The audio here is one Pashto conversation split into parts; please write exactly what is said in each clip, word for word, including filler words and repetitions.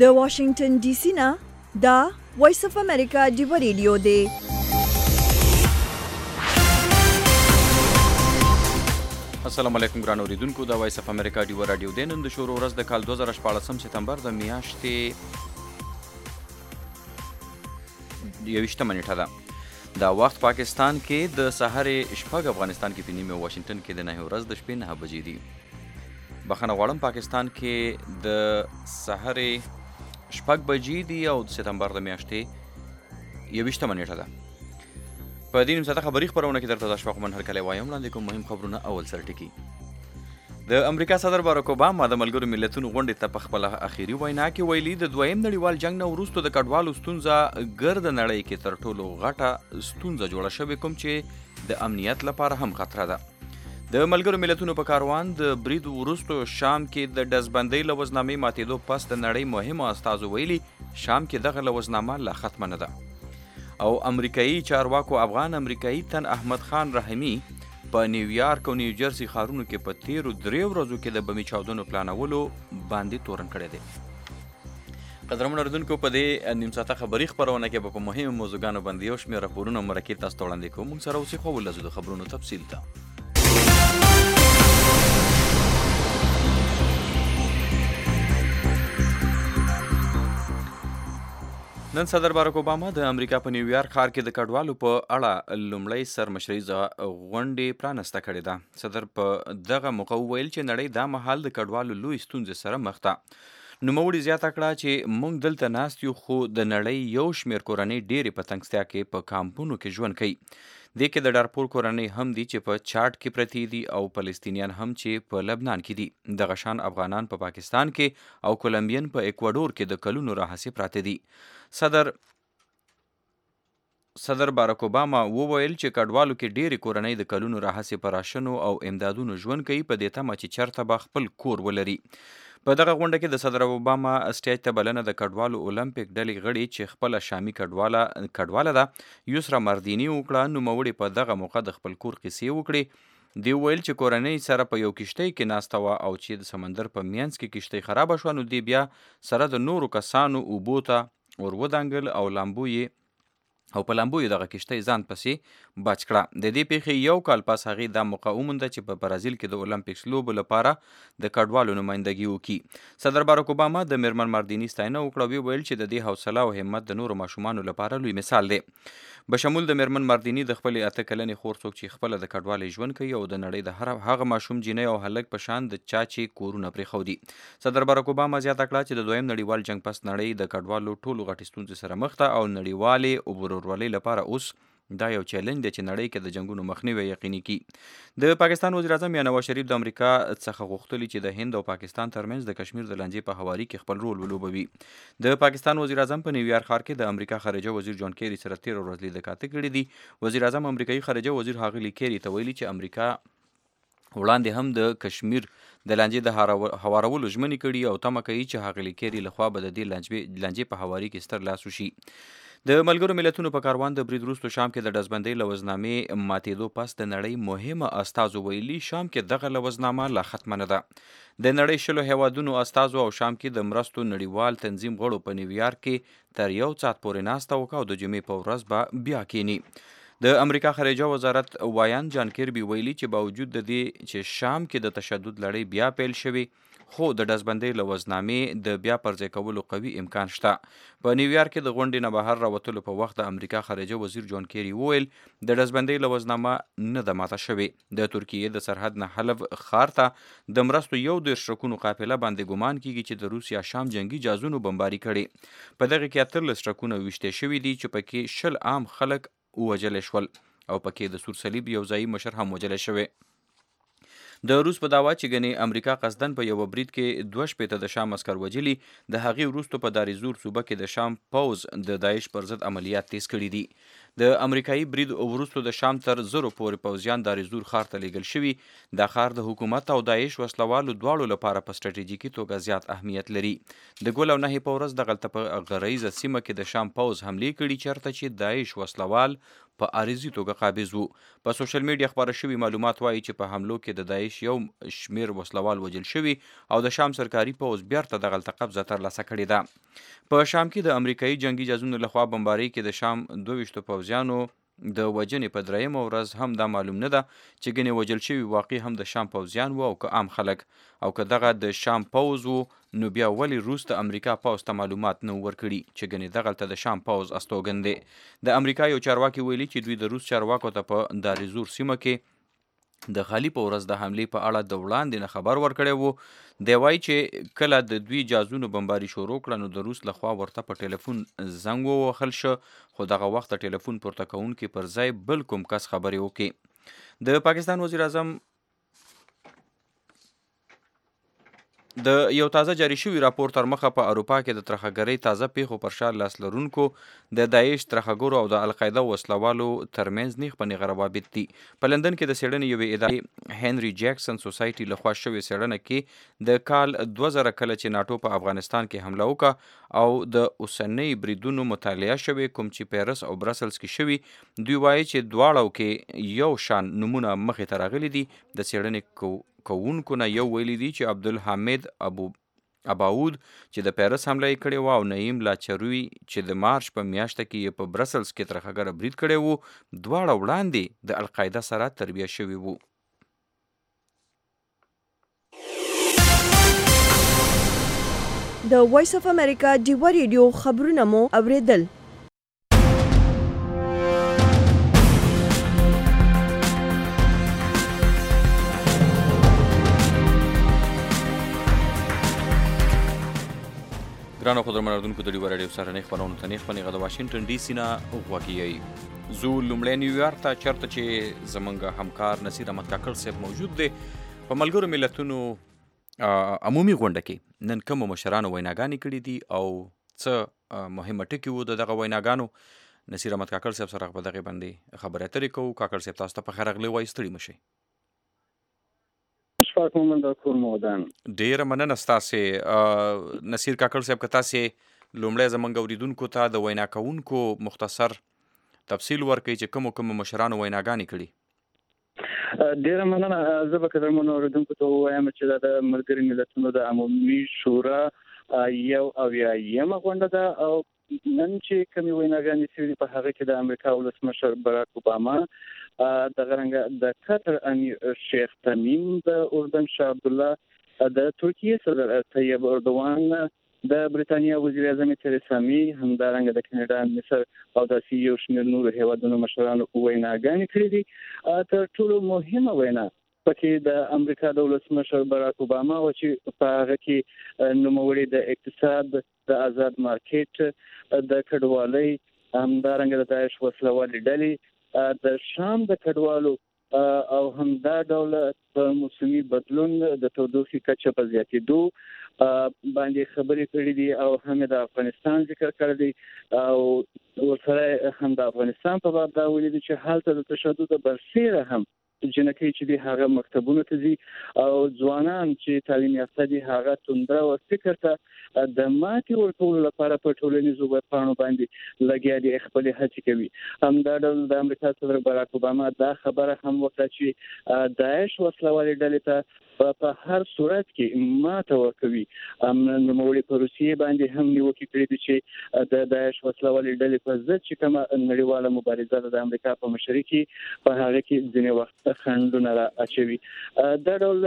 د واشنگټن ډي سي نه دا وایس اف امریکا ډیو ریډیو دی. السلام علیکم ګران اوریدونکو، دا وایس اف امریکا ډیو رادیو دی. نن د شروع ورځ د کال دوه زره شپاړسم سپتمبر د میاشتې یوویشتمه نیټه ده. دا وخت پاکستان کې د سهارې شپږ، افغانستان کې په نیمه، واشنگټن کې د نهه ورځ د شپې نهه بجې دي. بخښنه غواړم، پاکستان کې د سهارې شپږ بجې دي او د سپتمبر د میاشتې یوویشتمه نیټه ده. په دې نیم ساعته خبري خپرونه کې درته دا شپه خو من هرکلی وایم. وړاندې کوم مهم خبرونه. اول سرټکي. د امریکا صدر باراک اوباما د ملګرو ملتونو غونډې ته په خپله اخري وینا کې ویلي د دویم نړیوال جنګ نه وروسته د کډوالو ستونزه ګرد نړۍ کې تر ټولو غټه ستونزه جوړه شوې، کوم چې د امنیت لپاره هم خطره ده. د ملګرو ملتونو په کاروان د برید وروسته شام کې د ډزبندۍ له وزنامې ماتېدو پس د نړۍ مهمو استازو ویلي شام کې دغه لوزنامه لا ختمه نه ده. او امریکایي چارواکو افغان امریکایي تن احمد خان رحیمي په نیویارک او نیوجرسي ښارونو کې په تیرو دریو ورځو کې د بمي چاودنو پلانولو باندې تورن کړی دی. قدرمن اورېدونکو، په دې نیم ساعته خبري خپرونه کې به په مهمو موضوعګانو باندې یو شمېر راپورونه مرکې تاسو ته وړاندې کوو. موږ سره اوسئ، خو ولزو د خبرونو تفصیل ته. نن صدر باراک اوباما د امریکا په نیویارک ښار کې د کډوالو په اړه لومړی سرمشریزه غونډې پرانسته کړې ده. صدر په دغه موقع وویل چې نړۍ دا مهال د کډوالو لوی ستونزې سره مخ ده. نوموړي زیاته کړه چې موږ دلته ناست یو، خو د نړۍ یو شمېر کورنۍ ډېرې په تنګستیا کې په کامپونو کې ژوند کوي. دې کې د ډارپور کورنۍ هم دي چې په چاډ کې پرتې دي او فلسطینیان هم چې په لبنان کې دي. دغه شان افغانان په پا پاکستان کې او کولمبین په ایکواډور کې د کلونو راهیسې پراته دي. صدر صدر باراک اوباما وویل چې کډوالو کې ډېرې کورنۍ د کلونو راهیسې په راشنو او امدادونو ژوند کوي، په دې تمه چې چېرته به خپل کور ولري. په دغه غونډه کې د صدر اوباما سټیج ته بلنه د کډوالو اولمپیک ډلې غړي چې خپله شامي کډواله کډواله ده یسرا مردیني وکړه. نوموړي په دغه موقع د خپل کور قصې وکړې. دی ویل چې کورنۍ سره په یو کښتۍ کې ناسته وه او چې د سمندر په منځ کې کښتۍ خرابه شوه، نو دی بیا سره د نورو کسانو اوبو ته ور ودانګل او لامبو یې او په لامبو یې دغه کښتۍ ځان پسې بچ کړه. د دې پیښې یو کال پس هغې دا موقع ومونده چې په برازیل کې د اولمپیکس لوبو لپاره د کډوالو نمایندګي وکړي. صدر باراک اوباما د میرمن ماردیني ستاینه وکړه. ویې ویل چې د دې حوصله او همت د نورو ماشومانو لپاره لوی مثال دی. بشمول د میرمن ماردیني د خپلې اته کلنې خور څوک چې خپله د کډوالۍ ژوند کوي او د نړۍ د هر هغه ماشوم جینۍ او هلک په شان د چا چې کورونه پرېښودي. صدر باراک اوباما زیاته کړه چې د دویم نړیوال جنګ پس نړۍ د کډوالو ټولو غټې ستونزې سره مخ ده او نړیوالې ورورولۍ لپاره اوس دا یو چیلنج دی چې نړۍ کې د جنګونو مخنیوی یقیني کړي. د پاکستان وزیر اعظم یا نواز شریف د امریکا څخه غوښتلي چې د هند او پاکستان ترمنځ د کشمیر د لانجې په هواري کې خپل رول ولوبوي. د پاکستان وزیر اعظم په نیویارک ښار کې د امریکا خارجه وزیر جان کیری سره تېره ورځ لیده کاته کړې دي. وزیر اعظم امریکایي خارجه وزیر ښاغلي کیری ته ویلي چې امریکا وړاندې هم د کشمیر د لانجې د هوارولو ژمنې کړي او تمه کوي چې ښاغلي کیری لخوا به د دې لانجې په هواري کې ستر لاس وشي. د ملګرو ملتونو په کاروان د برید وروسته شام کې د ډزبندۍ له وزنامې ماتېدو پس د نړۍ مهمه استازو ویلي شام کې دغه لوزنامه لا ختمه نه ده. د نړۍ شلو هیوادونو استازو او شام کې د مرستو نړیوال تنظیم غړو په نیویارک کې تر یو ساعت پورې ناسته وکړه او د جمعې په ورځ به بیا کینی. د امریکا خارجه وزارت وایان جان کیربي ویلي چې باوجود د دې چې شام کې د تشدد لړۍ بیا پیل شوې، خو د ډزبندۍ له وزنامې د بیا پرځای کولو قوي امکان شته. په نیویارک کې د غونډې نه بهر راوتلو په وخت د امریکا خارجه وزیر جان کیری وویل د ډزبندۍ له وزنامه نه ده ماته شوې. د ترکیې د سرحد نه حلب ښار ته د مرستو یو دېرش ټرکونو قافله باندې ګمان کیږي چې د روسیا شام جنگي جازونو بمباري کړي. په دغه کې اتلس ټرکونه ویشتې شوي دي چې پکې شل عام خلک ووژلې شول او پکې د سور صلیب یو ځایي مشر هم وژلی شوی. د روس په دعوا چې ګنې امریکا قصدن په یوه برید کې دوه شپېته د شام عسکر وژلي. د هغې وروسته په داریزور صوبه کې د شام پوځ د داعش پر ضد عملیات تیز کړي دي. د امریکایي برید وروسته د شام تر زرو پورې پوځیان داریزور ښار ته لیږل شوي. دا ښار د حکومت او داعش وسلوالو دواړو لپاره په سټراټیژیکي توګه زیات اهمیت لري. د ګل او نهې په ورځ دغلته په غریزه سیمه کې د شام پوځ حملې کړي چېرته چې داعش وسلوال په عارضي توګه قابض وو. په سوشل میډیا خپاره شوي معلومات وایي چې په حملو کې د داعش یو شمیر وسلوال وژل شوي او د شام سرکاري پوځ بیرته دغلته قبضه ترلاسه کړې ده. په شام کې د امریکایي جنگي جهازونو لخوا بمبارۍ کې د شام دوه ویشتو پوځیانو د وجنې په درېیمه ورځ هم دا معلوم نه ده چې ګنې وژل شوي واقع هم د شام پوځیان وو او که عام خلک، او که دغه د شام پوځ وو نو بیا ولې روس د امریکا پوځ ته معلومات نه ورکړي چې ګنې دغلته د شام پوځ استوګن دی. د امریکا یو چارواکي ویلي چې دوی د روس چارواکو ته په دارزور سیمه کې د خالي په ورځ د حملې په اړه د وړاندې نه خبر ورکړی وو. دی وایي چې کله د دوی جهازونو بمباري شروع کړه نو د روس لخوا ورته په ټلیفون زنګ ووهل شه، خو دغه وخت د ټلیفون پورته کوونکي پر ځای بل کوم کس خبرې وکړي. د پاکستان وزیر اعظم د یو تازه جاری شوي راپور تر مخه په اروپا کې د ترهګرۍ تازه پیښو پر شا لاس لرونکو د داعش ترهګرو او د القاعده وسلوالو ترمنځ نیغ په نیغه روابط دي. په لندن کې د څېړنې یوې ادارې هنري جاکسن سوسایټي لخوا شوې څېړنه کې د کال دوه زره کله چې ناټو په افغانستان کې حمله وکړه او د اوسنۍ بریدونو مطالعه شوې کوم چې پیرس او برسلز کې شوي، دوی وایي چې دواړو کې یو شان نمونه مخې ته راغلي دي. د څېړنې کو کوونکو نه یو ویلي دي چې عبدالحمید ابو اباود چې د پیرس حمله یې کړې وه او نعیم لاچروي چې د مارچ په میاشته کې یې په برسلز کې ترهګره برید کړی وو، دواړه وړاندې د القاعده سره تربیه شوي وو. د وایس اف امریکا ډیوه ریډیو خبرونه مو اوریدل. ګرانو قدرمن اردوونکو د ډیوه راډیو سهارنۍ خپرونو ته نیغ په نیغه د واشنګټن ډي سي نه غوږ یئ. زه لومړی نیویارک ته چېرته چې زموږ همکار نصیر احمد کاکړ صاحب موجود دی. په ملګرو ملتونو عمومي غونډه کې نن کومو مشرانو ویناګانې کړي دي او څه مهمه ټکي وو د دغه ویناګانو، نصیر احمد کاکړ صاحب سره په دغې باندې خبرې اترې کوو. کاکړ صاحب تاسو ته په خیر راغلی وایي، ستړي مه شئ. ډیره مننه ستاسې نصیر کاکړ صاحب. که تاسې لومړی زموږ اورېدونکو ته د وینا کوونکو مختصر تفصیل ورکړئ چې کومو کومو مشرانو ویناګانې کړي. ډیره مننه. زه به قدرمنو اورېدونکو ته ووایم چې دا د ملګري ملتونو د عمومي شورا یو اویایمه غونډه ده او نن چې کومې ویناګانې شوي په هغه کې د امریکا ولسمشر باراک اوباما، دغه رنګه د قطر امیر شیخ تمیم، د اردن شاه عبدالله، د ترکیې صدر طیب اردوان، د بریتانیا وزیر اعظم تریسا مې، همدارنګه د کاناډا مصر او داسې یو شمېر نورو هیوادونو مشرانو ویناګانې کړي دي. تر ټولو مهمه وینا پکې د امریکا د ولسمشر باراک اوباما و چې په هغه کې نوموړي د اقتصاد، د آزاد مارکیټ، د کډوالۍ، همدارنګه د داعش وسلوالې ډلې، د شام د کډوالو او همدا ډول په موسمي بدلون د تودوخې کچه په زیاتېدو باندې خبرې کړې دي او هم د افغانستان ذکر کړی دی او ورسره هم د افغانستان په باب دا ویلي دي چې هلته د تشدد برسیره هم جنکۍ چې دي هغه مکتبونو ته ځي او ځوانان چې تعلیم یافته دي هغه توندره او فکر ته د ماتې ورکولو لپاره په ټولنیزو ویبپاڼو باندې لګیا دي، خپلې هڅې کوي. همدا ډول د امریکا صدر باراک اوباما دا خبره هم وکړه چې داعش وسلوالې ډلې ته په هر صورت کې ماته ورکوي. نوموړي په روسیې باندې هم نیوکې کړې دي چې د داعش وسلوالې ډلې په ضد چې کومه نړیواله مبارزه ده د امریکا په مشرۍ کې، په هغه کې ځینې وخت خنډونه را اچوي. دا ډول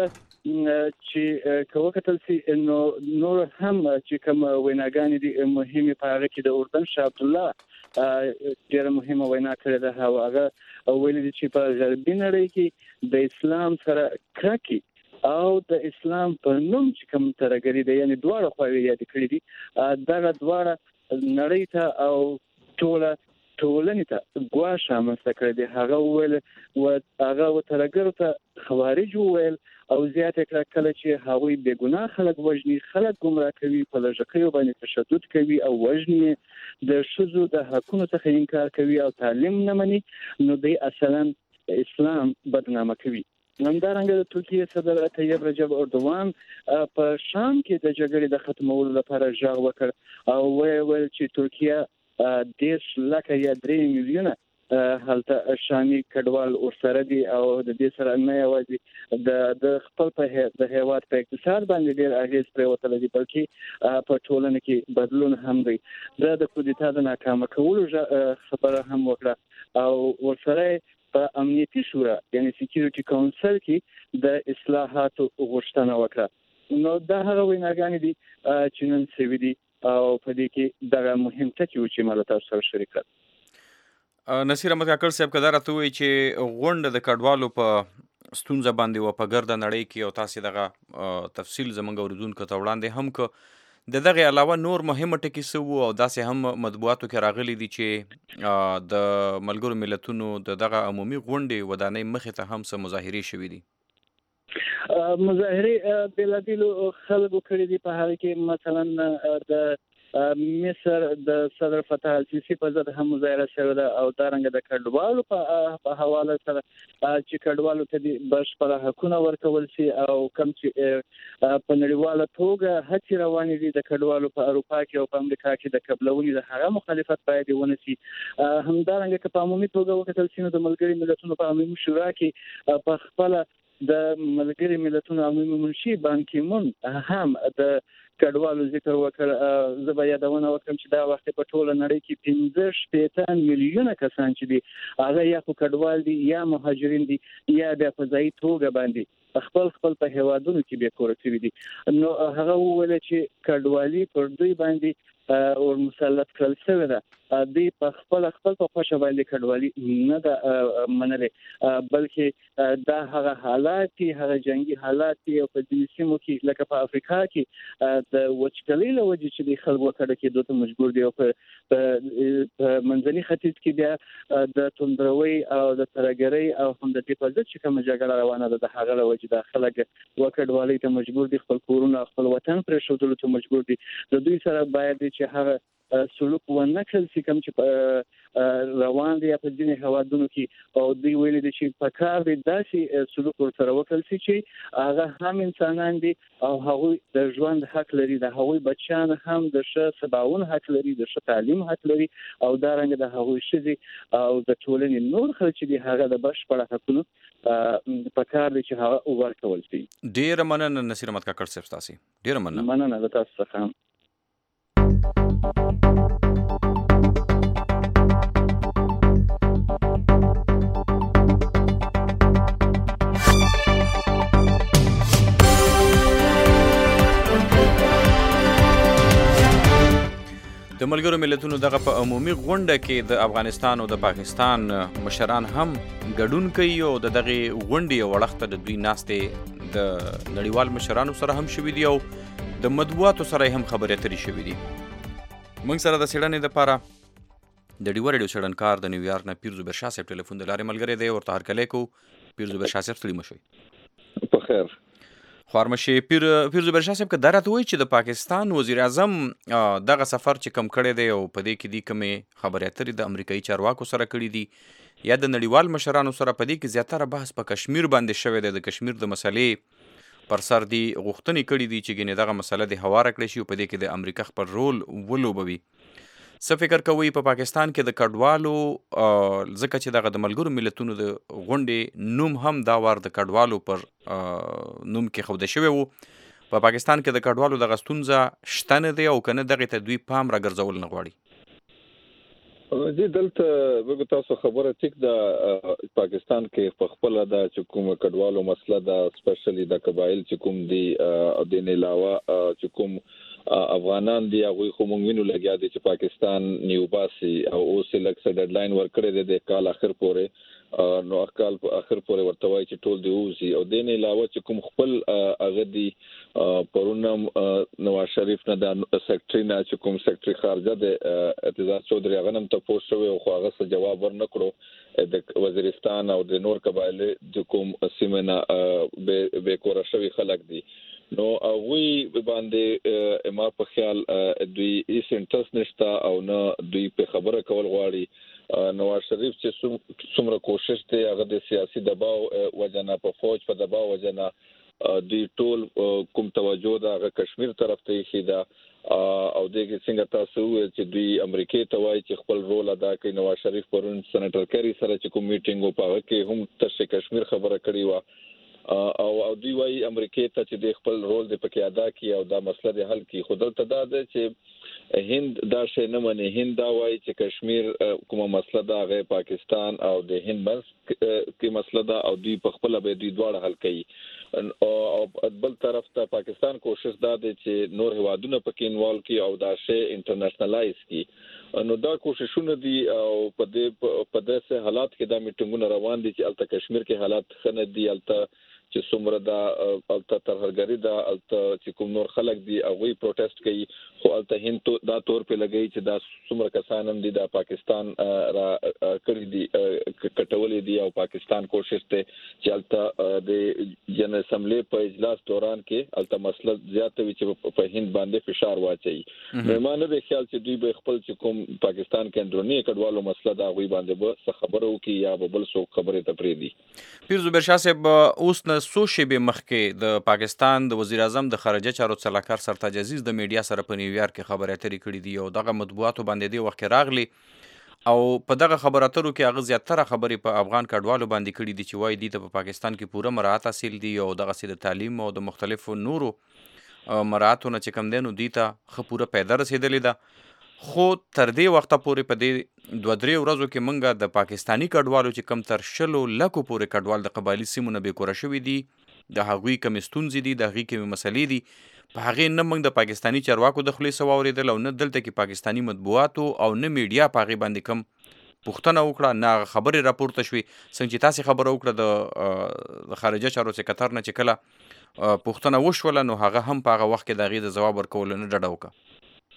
چې که وکتل سي نو نور هم چې کوم ویناګانې دي مهمې، په هغه کې د اردن شاه عبدالله ډېره مهمه وینا کړې ده او هغه ویلي دي چې په غربي نړۍ کې د اسلام سره کرکې او د اسلام په نوم چې کوم ترهګري ده، یعنې دواړه خواوې یادې کړې دي، دغه دواړه نړۍ ته او ټوله ټولنې ته ګواښ رامنځته کړی دی. هغه وویل هغه ترهګرو ته خوارج وویل او زیاته کړه کله چې هغوی بې ګناه خلک وژني، خلک ګمراه کوي، په لږکیو باندې تشدد کوي او وژني، د ښځو د حقونو څخه انکار کوي او تعلیم نه مني، نو دوی اصلا اسلام بدنامه کوي. همدارنګه د ترکیې صدر طیب رجب اردوان په شام کې د جګړې د ختمولو لپاره غږ وکړ او ویل چې ترکیه دېرش لکه یا درې میلیونه هلته شامي کډوال ورسره دي او د دې سره نه یوازې د د خپل په د هیواد په اقتصاد باندې ډېر اغیز پرېوتل دي بلکې په ټولنه کې بدلون هم دی دا د کودتا د ناکامه کولو خبره هم وکړه او ورسره په امنیتي شورا یعنی سکیورټي کونسل کې د اصلاحاتو غوښتنه وکړه نو دا هغه ویناګانې دي چې نن سوي دي او په دې کې دغه مهم ټکي و چې مله تاسو سره شریک کړم نصیر احمد کاکړ صاحب که دا راته ووایي چې غونډه د کډوالو په ستونزه باندې و په ګرده نړۍ کې او تاسې دغه تفصیل زموږ اورېدونکو ته وړاندې هم که د دغې علاوه نور مهمه ټکي څه وو او داسې هم مطبوعاتو کې راغلي دي چې د ملګرو ملتونو د دغه عمومي غونډې ودانۍ مخې ته هم څه مظاهرې شوي دي مظاهرې بېلابېلو خلکو کړي دي په هغه کې مثلا د مصر د صدر فتح السیسی په ضد هم مظاهره شوې ده او دارنګه د کډوالو په حواله سره چې کډوالو ته د بشپړ حقوقونه ورکول شي او کوم چې په نړیواله توګه هڅې روانې دي د کډوالو په اروپا کې او په امریکا کې د قبلونې د هغه مخالفت باید ونشي همدارنګه که په عمومي توګه وکتل شي نو د ملګري ملتونو په عمومي شورا کې په خپل د ملګري ملتونو عمومي منشي بان کی مون هم د کډوالو ذکر وکړ زه به یادونه وکړم چې دا وخت په ټوله نړۍ کې پنځه شپېته میلیونه کسان چې دي هغه یا خو کډوال دي یا مهاجرین دي یا بیا په ځایي توګه باندې خپل خپل په هیوادونو کې بیا کور شوي دي نو هغه وویل چې کډوالي پر دوی باندې او مسلط کړل شوی ده دوی په خپل خپل په خوښه باندې کډوالي نه ده منلې بلکې دا هغه حالات دي هغه جنگي حالات دي او په دې سیمو کې لکه په افریقا کې د وچکالۍ له وجې چې د خلکو کډه کې دوی ته مجبور دي او په منځني ختیځ کې بیا د توندروي او د ترګرۍ او هم د دې په ضد چې کوم جګړه روانه ده د هغه له وجې د خلک وکډوالۍ ته مجبور دي خپل کورونه خپل وطن پرې شودلو ته مجبور دي د دوی سره باید چې هغه سلوک ونه کړل شي کوم چې روان دي په ځینې هوادونو کې او دوی ویلي دي چې په کار دي داسې سلوک ورسره وکړل شي چې هغه هم انسانان دي او هغه د ژوند حق لري د هغوی بچیان هم د ښه سباوون حق لري د ښه تعلیم حق لري او دارنګه د هغوی ښځې او د ټولنې نور خلک چې دي هغه د بشپړ حقونو په کار دي چې هغه ورکول شي. ډېره مننه نصیر احمد کاکړ صاحب تاسې ډېره مننه مننه له تاسو څخه هم. د ملګرو ملتونو دغه په عمومي غونډه کې د افغانستان او د پاکستان مشران هم ګډون کوي او د دغه غونډې یو وړاندې د دوی ناستې د نړیوال مشرانو سره هم شوي دي او د مطبوعاتو سره هم خبرې اترې شوي دي. موږ سره د څېړنې دپاره د ډیوه راډیو څېړنکار د نیویارک نه پیر زبیر شاه صاحب ټلیفون د لارې ملګری دی ورته هرکلی کوو. پیر زبیر شاه صاحب ستړي مه شئ. په خیر خوارمشي پیر پیر زبیر شاه صاحب که دا راته وایي چې د پاکستان وزیر اعظم دغه سفر چې کم کړی دی او په دې کې دي کومې خبرې اترې د امریکایي چارواکو سره کړي دي یا د نړیوال مشرانو سره په دې کې زیاتره بحث په کشمیر باندې شوی دی د کشمیر د مسلې پر سر دي غوښتنې کړي دي چې ګینې دغه مسله دې هواره کړی شي او په دې کې د امریکا خپل رول ولوبوي. څه فکر کوئ په پاکستان کې د کډوالو ځکه چې دغه د ملګرو ملتونو د غونډې نوم هم دا وار د کډوالو پر نوم کې ښوده شوی و په پاکستان کې د کډوالو دغه ستونزه شته نه دی او که نه دغې ته دوی پام راګرځول نه غواړي؟ جی دلته وګورئ تاسو خبره ټیک ده پاکستان کې په خپله دا چې کوم کډوالو مسله ده سپیشلی د قبایل چې کوم دي او د نه علاوه چې کوم افغانان دي هغوی خو مونږ وینو لګیا دي چې پاکستان نیو باسي او اوس یې لږ څه ډیډلاین ورکړی دی د کال اخر پورې نو کال په اخر پورې ورته وایي چې ټول دی ووځي او د نه علاوه چې کوم خپل هغه دي پرون نواز شریف نه د سیکرټري نه چې کوم سیکرټري خارجه د اعتزاز چودھري هغه هم تپوس شوی او خو هغه څه جواب ور نه کړو د وزیرستان او د نور قبایل د کوم سیمه نه بې کوره شوي خلک دي نو هغوی باندې ما په خیال دوی هیڅ انټرست نشته او نه دوی په خبره کول غواړي. نواز شریف چې څومره کوشش دی هغه د سیاسي دباو وجنه په فوج په دباو وجنه دوی ټول کوم توجه دا هغه کشمیر طرف ته ایښې ده او دغه څنګه تاسو چې دوی امریکای ته وایي چې خپل رول ادا کوي. نواز شریف پرون سېنیټر کری سره چې کوم میټینګ وپاغه کې هم تر کشمیر خبره کړې و او او دوی وایي امریکای ته چې د خپل رول د پکې ادا کوي او دا مسله د حل کوي. خو دلته دا ده چې هند دا شی نه مني. هند دا وایي چې کشمیر کومه مسله ده هغه پاکستان او د هند بس کې مسله ده او دوی په خپل به دوی دواړه حل کوي. او بل طرف ته پاکستان کوشش دا دی چې نور هوادونه پکې انوالو کی او دا شی انټرنیشنلایز کی. نو دا کوششونه دي او په دې په داسې حالات کې دا میټینګونه روان دي چې الته کشمیر کې حالات خنه دي، الته چې څومره دا الته ترهګری دا الته چې کوم نور خلک دي هغه پروټیسټ کوي. خو الته هند دا تور په لګي چې دا څومره کسان هم دي دا پاکستان را کړی دي کټولې دي او پاکستان کوشش ته چې الته د جن اسمبلی په اجلاس دوران کې الته مسله زیاته وي چې په هند باندې فشار واچي. مېمانه به خیال چې دوی به خپل چې کوم پاکستان کې اندرونی کډوالو مسله دا غوي باندې به خبرو کوي یا به بل څه خبره ته پری دي. پیر زبیر شاه صاحب اوس نه څو شېبې مخکې د پاکستان د وزیر اعظم د خارجه چارو سلاکار سرتاج عزیز د میډیا سره په نیویارک کې خبرې اترې کړې دي او دغه مطبوعاتو باندې دی وخت راغلي او په دغه خبرو اترو کې هغه زیاتره خبرې په افغان کډوالو باندې کړې دي چې وایي دي ته په پاکستان کې پوره مراعات حاصل دي او دغه سي د تعلیم او د مختلفو نورو مراعاتونه چې کم دي نو دي ته ښه پوره پیدا رسېدلې ده. خو تر دې وخته پورې په دې دوه درې ورځو کې موږ د پاکستاني کډوالو چې کم تر شلو لکو پورې کډوال د قبایلي سیمو نه بې کوره شوي دي، د هغوی کمې ستونزې دي، د هغوی کمې مسلې دي. په هغې نه موږ د پاکستاني چارواکو د خولې څه واورېدل او نه دلته کې پاکستاني مطبوعاتو او نه میډیا په هغې باندې کم پوښتنه وکړه، نه هغه خبرې راپورته شوې. څنګه چې تاسې خبره وکړه د خارجه چارو سکرټر نه چې کله پوښتنه وشوله نو هغه هم په هغه وخت کې د هغې د ځواب ورکولو نه ډډه وکړه.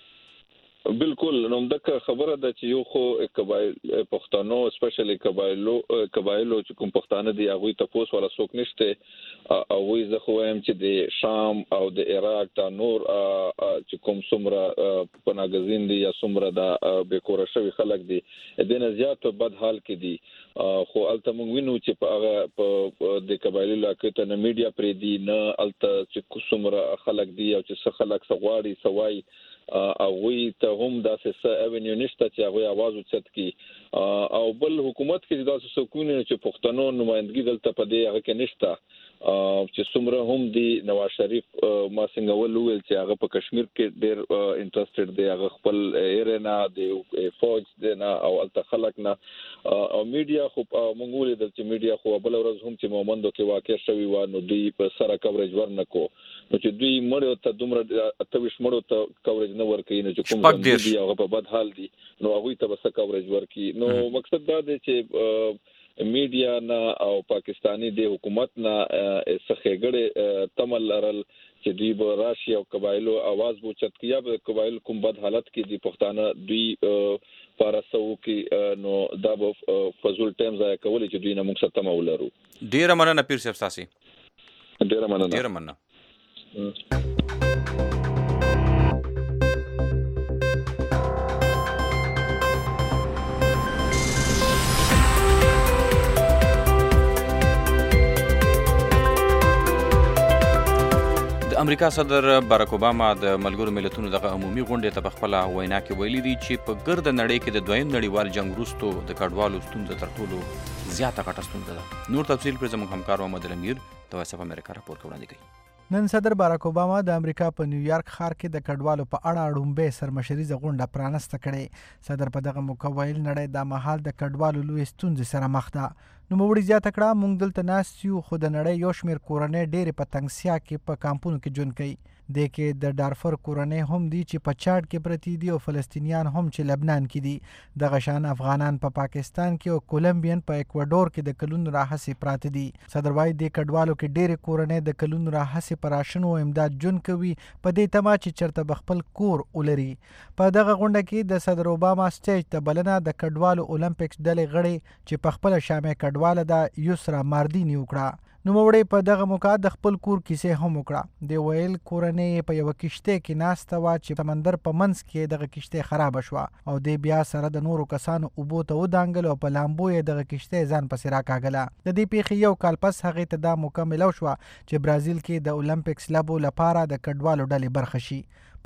بالکل نو دغه خبره ده چې یو خو قبایل پښتنو سپیشلی قبایلو قبایلو چې کوم پښتانه دي هغه ته پوس ولا څوک نشته او وی زه خو هم چې د شام او د عراق دا نور چې کوم څومره پناګزین دي یا څومره دا بیکوره شوی خلک دي د نه زیات بد حال کې دي. خو الته موږ وینو چې په هغه په د قبایلي علاقې ته نه میډیا پرې دي نه الته چې څومره خلک دي او چې څه خلک سغواړي سوای او وی ته هم داسې څه ایونیو نشته چې هغه आवाज اوچت کی او بل حکومت کې داسې سکون چې پښتنو نمائندګي دلته په دې هغه کې نشته چې څومره هم دی. نواز شریف ما څنګه ولول چې هغه په کشمیر کې ډېر انټرېستډ دی، هغه خپل ایرنا د فوج دی نه او الته خلک نه او میډیا خو موږ ولیدل چې میډیا خو بل ورځ هم چې مومندو کې واقع شوی و نو دوی په سره کوریج ورنکو نو چې دوی مړو ته دومره اتويش مړو ته کوریج نه ورکوي نو چې کوم دی هغه په بد حال دي نو هغه ته به څه کوریج ورکوي. نو مقصد دا دی چې میډیا نه او پاکستانی د حکومت نه څخهګړې تمل لرل چې دوی به راشي او قبایلو आवाज بوچت کیا به قبایل کوم بد حالت کې دي پښتانه دوی پارسو کې نو دا به فزول ټایم ځای کولې چې دوی نه موږ ستم ولرو. ډیره مننه پیر صاحب تاسو. ډیره مننه. ډیره مننه. د امریکا صدر باراک اوباما د ملګرو ملتونو دغه عمومي غونډې ته په خپله وینا کې ویلي دي چې په ګرده نړۍ کې د دویم نړیوال جنګ وروستو د کډوالو ستونزه تر ټولو زیاته غټه ستونزه ده. نور تفصیل پر زموږ همکار محمد الامیر د وایس اف امریکا راپور وړاندې کوي. نن صدر باراک اوباما د امریکا په نیویارک ښار کې د کډوالو په اړه اړومبې سرمشریزه غونډه پرانسته کړې. صدر په دغه موقع ویل نړۍ دا مهال د کډوالو لوی ستونزې سره مخ ده. نوموړي زیاته کړه موږ دلته ناست یو خو د نړۍ یو شمېر کورنۍ ډېرې په تنګسیا کې په کامپونو کې ژوند کوي. دې کې د ډارفر کورنۍ هم دي چې په چاډ کې پرتې دي او فلسطینیان هم چې لبنان کې دي. دغه شان افغانان په پا پاکستان کې او کولمبین په اکوادور کې د کلونو راهیسې پراته دي. صدر وایي دې کډوالو کې ډېرې کورنۍ د کلونو راهیسې په راشنو او امداد ژوند کوي په دې تمه چې چېرته به خپل کور ولري. په دغه غونډه کې د صدر اوباما سټیج ته بلنه د کډوالو اولمپکس ډلې غړي چې په خپله شامې کډواله ده یسرا ماردیني وکړه. نوموړی په دغه موقع د خپل کور کیسې هم وکړه. د ویل کورنۍ په یوه کشتۍ کې ناسته وه چې سمندر په منځ کې دغه کشتۍ خرابه شوه او دې بیا سره د نورو کسانو اوبو ته ودانګل او په لامبو یې دغه کشتۍ ځان پسې راکاږله. د دې پیښې یو کال پس هغې ته دا موقع میلاو شوه چې برازیل کې د اولمپکس لوبو لپاره د کډوالو ډلې برخه شي.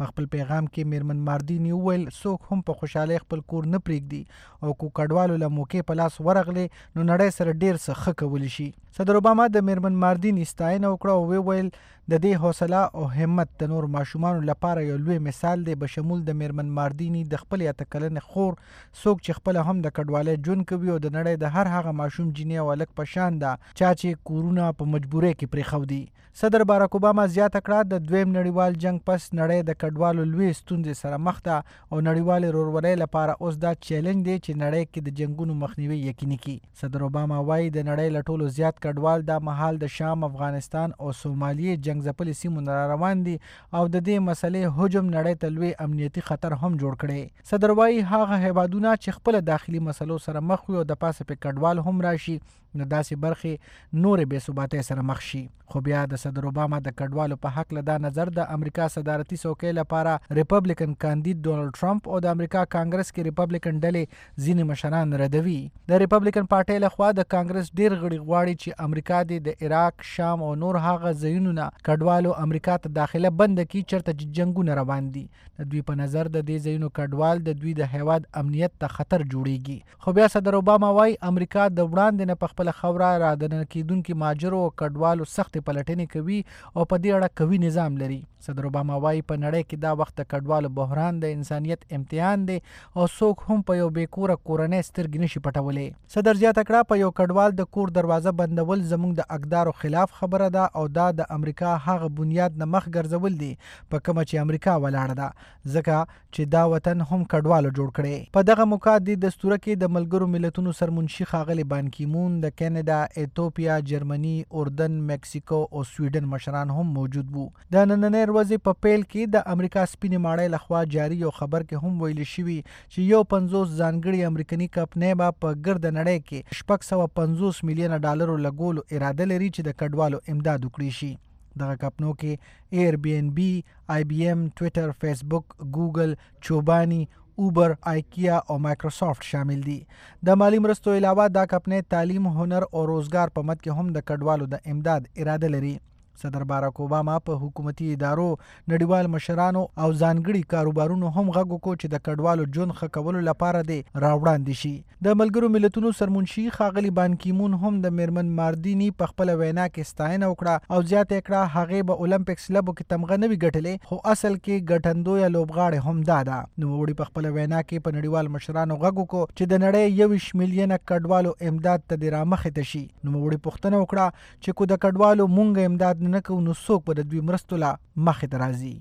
په خپل پیغام کې میرمن ماردینی وویل څوک هم په خوشحالۍ خپل کور نه پرېږدي او کو کډوالو له موقع په لاس ورغلي نو نړۍ سره ډیر څه ښه کولی شي. صدر اوباما د میرمن ماردینی ستاینه وکړه او وویل د دې حوصله او همت د نور ماشومانو لپاره یو لوی مثال دی، بشمول د میرمن ماردینی د خپل اته کلنې خور څوک چې خپل هم د کډوالۍ ژوند کوي او د نړۍ د هر هغه ماشوم جینۍ او هلک په شان ده چا چې کورونه په مجبورۍ کې پرېښودي. صدر باراک اوباما زیاته کړه د دویم نړیوال جنگ پس نړۍ د کډوالو لوی ستونزې سره مخ ده او نړیوالې ورورولۍ لپاره اوس دا چیلنج دی چې نړۍ کې د جنګونو مخنیوي یقیني کړي. صدر اوباما وایي د نړۍ له ټولو زیات کډوال دا مهال د شام، افغانستان او سومالیې جنګ ځپلې سیمو نه روان دي او د دې مسلې حجم نړۍ ته لوی امنیتي خطر هم جوړ کړي. صدر وایي هغه هیوادونه چې خپل داخلي مسلو سره مخ وي او د پاسه په کډوال هم راشي نو داسې برخې نورې بې ثباتۍ سره مخ شي. خو بیا د صدر اوباما د کډوالو په حق له دا نظر د امریکا صدارتي څوکۍ لپاره ریپبلیکن کاندید ډونالډ ټرمپ او د امریکا کانګرس کې ریپبلیکن ډلې ځینې مشران ردوي. د ریپبلیکن پارټۍ لخوا د کانګرس ډیر غړي غواړي چې امریکا د عراق، شام او نور هغه ځایونو نه کډوالو امریکا ته داخله بند کړي چېرته چې جنګونه روان دي. د دوی په نظر د دې ځایونو کډوال د دوی د هیواد امنیت ته خطر جوړیږي. خو بیا صدر اوباما وایي امریکا د وړاندې نه په خپله خوره را دننه کیدونکي مهاجرو او کډوالو سختې پلټنې کوي او په دې اړه قوي نظام لري. صدر اوباما وایي په نړۍ کې دا وخت د کډوالو بحران د انسانیت امتحان دی او څوک هم په یو بې کوره کورنۍ سترګې نشي پټولی. صدر زیاته کړه په یو کډوال د کور دروازه بندول زموږ د اقدارو خلاف خبره ده او دا د امریکا هغه بنیاد نه مخ ګرځول دي په کومه چې امریکا ولاړه ده، ځکه چې دا وطن هم کډوالو جوړ کړی. په دغه موقع د دستوره کې د ملګرو ملتونو سرمنشي ښاغلي بان کی مون، د کینیډا، ایتوپیا، جرمني، اردن، مکسیکو او سویډن مشران هم موجود وو. د نننۍ ورځې په پیل کې د امریکا سپینې ماڼۍ لخوا جاري یو خبر کې هم ویل شوي چې یو پنځوس ځانګړي امریکني کمپنۍ به په ګرد نړۍ کې شپږ سوه پنځوس میلیونه ډالرو لګولو اراده لري چې د کډوالو امداد وکړي شي. دغه کمپنو کې ایر بی ان بی، آی بی ایم، ټویټر، فیسبوک، ګوګل، چوبانی، اوبر، آیکیا او مایکروسافت شامل دي. د مالی مرستو علاوه دا کمپنۍ تعلیم، هنر او روزګار په مد کې هم د کډوالو د امداد اراده لري. صدر باراک اوباما په حکومتي ادارو، نړیوال مشرانو او ځانګړي کاروبارونو هم غږ وکړو چې د کډوالو ژوند ښه کولو لپاره دې راوړاندې شي. د ملګرو ملتونو سرمنشي ښاغلي بان کی مون هم د میرمن ماردینی په خپله وینا کې ستاینه وکړه او زیاته یې کړه هغې به اولمپکس لوبو کې تمغه نه وي ګټلې خو اصل کې ګټندویه لوبغاړې هم دا ده. نوموړي په خپله وینا کې په نړیوال مشرانو غږ وکړو چې د نړۍ یوویشت میلیونه کډوالو امداد ته دې رامخې ته شي. نوموړي پوښتنه وکړه چې کو د کډوالو مونږ امداد نه کوو نو څوک به د دوی مرستو له مخې ته راځي.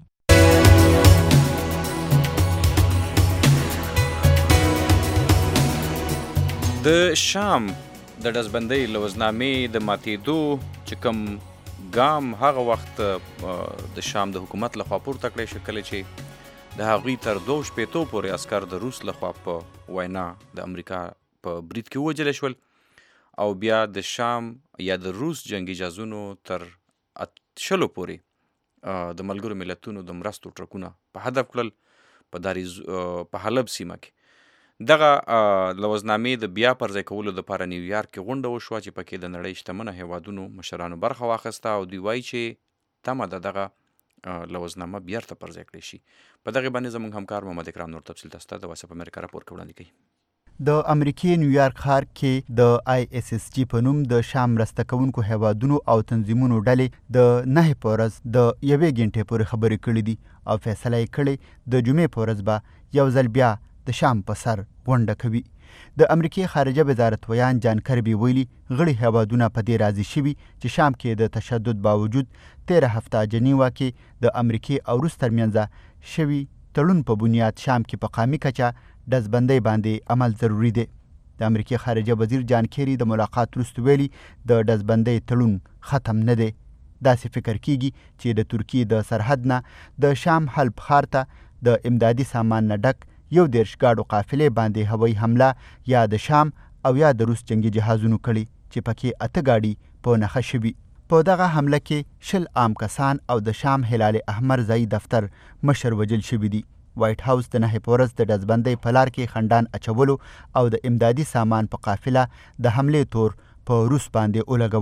د شام د ډزبندۍ له وزنامې د ماتېدو چې کوم ګام هغه وخت د شام د حکومت لخوا پورته کړی شو کله چې د هغوی تر دوه شپېتو پورې عسکر د روس لخوا په وینا د امریکا په برید کې ووژل شول او بیا د شام یا د روس جنګي جهازونو تر شلو پورې د ملګرو ملتونو د مرستو ټرکونه په هدف کړل په داریز په حلب سیمه کې. دغه له وزنامې د بیا پرځای کولو دپاره نیویارک کې غونډه وشوه چې پکې د نړۍ شتمنه هیوادونو مشرانو برخه واخیسته او دوی وایي چې تمه ده دغه لوزنامه بیرته پرځای کړی شي. په دغې باندې زموږ همکار محمد اکرام نور تفصیل تاسو ته د وایس اف امریکا راپور کې وړاندې کوي. د امریکای نیویارک ښار کې د آی اس اس جی په نوم د شام مرسته کوونکو هیوادونو او تنظیمونو ډلې د نهې په ورځ د یوې ګنټې پورې خبرې کړې دي او فیصله یې کړې د جمعې په ورځ به یو ځل بیا د شام په سر غونډه کوي. د امریکای خارجه وزارت ویان جان کربي ویلي غړي هیوادونه په دې راضي شوي چې شام کې د تشدد باوجود تیره هفته جنیوا کې د امریکای او روس ترمنځ شوي تړون په بنیاد شام کې په قامي کچه ډزبندۍ باندې عمل ضروري دی. د امریکای خارجه وزیر جان کیری د ملاقات وروسته ویلي د ډزبندۍ تړون ختم نه دی. داسې فکر کیږي چې د ترکیې د سرحد نه د شام حلب ښار ته د امدادي سامان نه ډک یو دېرش ګاډو قافلې باندې هوایي حمله یا د شام او یا د روس جنګي جهازونو کړي چې پکې اته ګاډي په نښه شوي. په دغه حمله کې شل عام کسان او د شام هلال احمر ځایي دفتر مشر وژل شوي دي. وایټ هاوس د نهې په ورځ د ډزبندۍ په لار کې خنډان اچولو او د امدادي سامان په قافله د حملې تور په روس باندې ولګوو.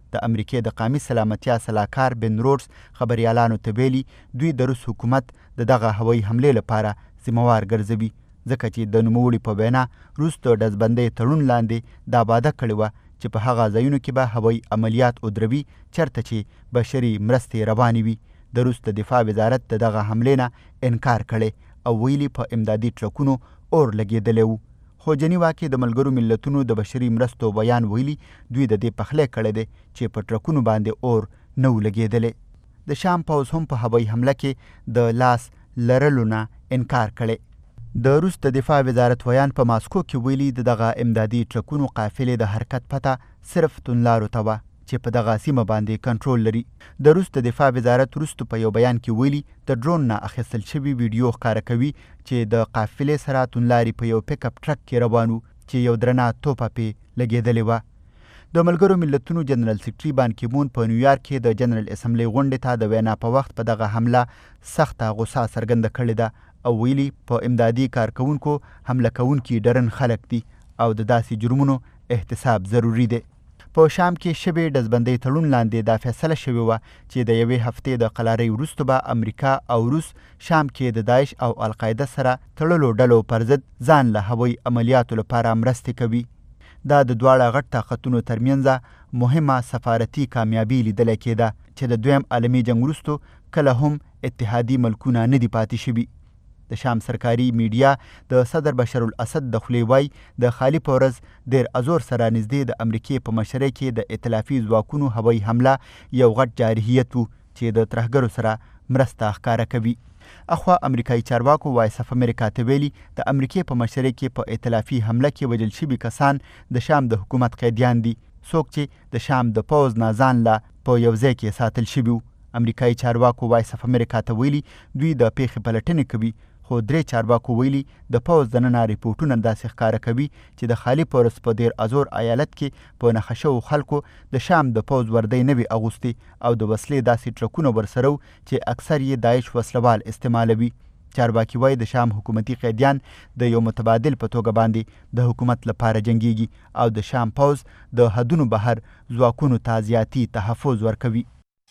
د امریکای د قومي سلامتیا سلاکار بن رودز خبريالانو ته ویلي دوی د روس حکومت د دغه هوایي حملې لپاره ذمہوار ګرځوي ځکه چې د نوموړي په وینا روس د ډزبندۍ تړون لاندې دا واده کړې وه چې په هغه ځایونو کې به هوایي عملیات ودروي چېرته چې بشري مرستې روانې وي. د روس د دفاع وزارت د دغه حملې نه انکار کړی او ویلي په امدادي ټرکونو اور لګېدلی و. خو جنیوا کې د ملګرو ملتونو د بشري مرستو بیان ویلي دوی د دې پخلی کړی دی چې په ټرکونو باندې اور نه و لګېدلی. د شام پوځ هم په هوایي حمله کې د لاس لرلو نه انکار کړی. د روس د دفاع وزارت ویان په ماسکو کې ویلي د دغه امدادي ټرکونو قافلې د حرکت پته صرف توندلارو ته وه چې په دغه سیمه باندې کنټرول لري. د روس د دفاع وزارت وروسته په یو بیان کې ویلي د ډرون نه اخیستل شوي ویډیو ښکاره کوي چې د قافلې سره توندلاري په یو پیک اپ ټرک کې روان و چې یو درنه توپه پې لګېدلې وه. د ملګرو ملتونو جنرال سیکرټري بان کی مون په نیویارک کې د جنرال اسمبلی غونډې ته د وینا په وخت په دغه حمله سخته غوسه څرګنده کړې ده او ویلي په امدادي کارکوونکو حمله کوونکي ډرن خلک دي او د داسې جرمونو احتساب ضروري دی. په شام کې شوې ډزبندۍ تړون لاندې دا فیصله شوې وه چې د یوې هفتې د قلارۍ وروسته به امریکا او روس شام کې د داعش او القاعده سره تړلو ډلو پر ضد ځان له هوایي عملیاتو لپاره مرستې کوي. دا د دواړه غټ طاقتونو ترمنځ مهمه سفارتي کامیابي لیدلی کېده چې د دویم عالمي جنګ وروسته کله هم اتحادي ملکونه نه دي پاتې شوي. د شام سرکاري میډیا د صدر بشر الاسد د خولې وای د خالي په ورځ دیر ازور سره نږدې د امریکې په مشرۍ کې د ائتلافي ځواکونو هوایي حمله یو غټ جارحیت و چې د ترهګرو سره مرسته ښکاره کوي. اخوا امریکایي چارواکو وایس اف امریکا ته ویلي د امریکې په مشرۍ کې په ائتلافي حمله کې وژل شوي کسان د شام د حکومت قیدیان دي څوک چې د شام د پوځ نه ځان له په یو ځای کې ساتل شوي وو. امریکایي چارواکو وایس اف امریکا ته ویلي دوی د پیښې پلټنې کوي خو درې چارواکو ویلي د پوځ دننه ریپورټونه داسې ښکاره کوي چې د خالي پورس په دیر ازور ایالت کې په نښه شوو خلکو د شام د پوځ وردۍ نه وي اغوستې او د وسلې داسې ټرکونه ورسره چې اکثر یې داعش وسلوال استعمالوي. چارواکي وایي د شام حکومتي قیدیان د یو متبادل په توګه باندې د حکومت لپاره جنګیږي او د شام پوځ د حدونو بهر ځواکونو ته زیاتي تحفظ ورکوي.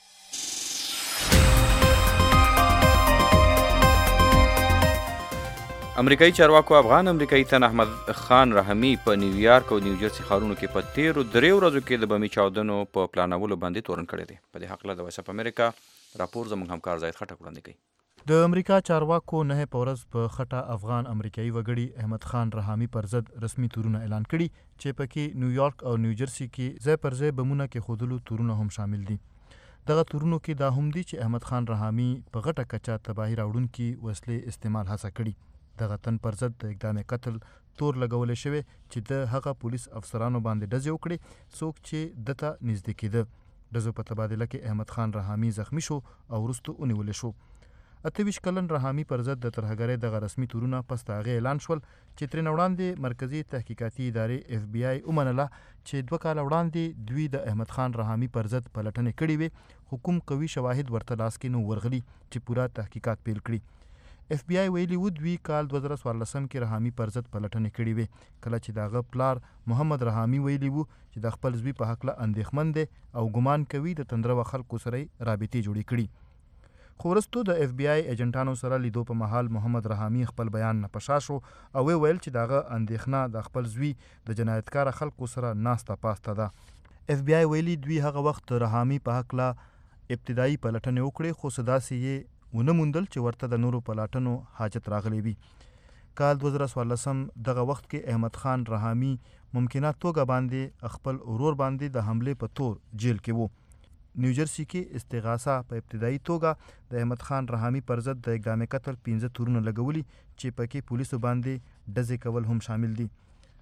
امریکایي چارواکو افغان امریکایي تن احمد خان رحمي په نیویارک او نیوجرسي ښارونو کې په تیرو درې ورځو کې د بمي چاودنو په پلانولو باندې تورن کړی دی. په دې هکله د وایس اف امریکا راپور زموږ همکار زاید خټک وړاندې کوي. د امریکا چارواکو نه په ورځ په خټه افغان امریکایي وګړي احمد خان رحمي پر ضد رسمي تورونه اعلان کړي چې پکې نیویارک او نیوجرسي کې ځای پر ځای بمونه کېښودلو تورونه هم شامل دي. دغه تورونو کې دا هم دي چې احمد خان رحمي په غټه کچه تباهي راوړونکي وسلې استعمال هڅه کړي. دغه تن پر ضد د اقدام قتل تور لګولی شوی چې د هغه پولیس افسرانو باندې ډزې وکړې څوک چې دته نږدې کېده. ډزو په تبادله کې احمد خان رحمي زخمی شو او وروسته ونیولی شو. اته ویشت کلن رحمي پر ضد د ترهګرۍ دغه رسمي تورونه پس د هغې اعلان شول چې ترېنه وړاندې مرکزي تحقیقاتي ادارې اف بی آی ومنله چې دوه کاله وړاندې دوی د احمد خان رحمي پر ضد پلټنې کړې وې خو کوم قوي شواهد ورته لاس کې نه ورغلي چې پوره تحقیقات پیل کړي. اف بی آی ویلي و دوی کال دوه زره څوارلسم کې رحمي پر ضد پلټنې کړې وې کله چې د هغه پلار محمد رحمي ویلي و چې د خپل زوی په هکله اندېښمن دی او ګمان کوي د تندرو خلکو سره رابطې جوړې کړي. خو وروسته د اف بی آی ایجنټانو سره لیدو په مهال محمد رحمي خپل بیان نه پشا شو او وی ویل چې د هغه اندېښنه د خپل زوی د جنایتکاره خلکو سره ناسته پاسته ده. اف بی آی ویلي دوی هغه وخت رحمي په هکله ابتدایي پلټنې وکړې خو څه داسې یې ونه موندل چې ورته د نورو پلاټنو حاجت راغلی وي. کال دوه زره څوارلسم دغه وخت کې احمد خان رحمي ممکنه توګه باندې خپل ورور باندې د حملې په تور جیل کې وو. نیوجرسي کې استغاثه په ابتدایي توګه د احمد خان رحمي پر ضد د اقدام قتل پنځه تورونه لګولي چې پکې پولیسو باندې ډزې کول هم شامل دي.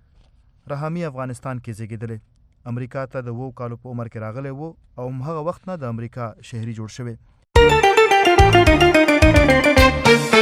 رحمي افغانستان کې زیږېدلی، امریکا ته د اوو کالو په عمر کې راغلی و او هغه وخت نه د امریکا شهري جوړ شوی.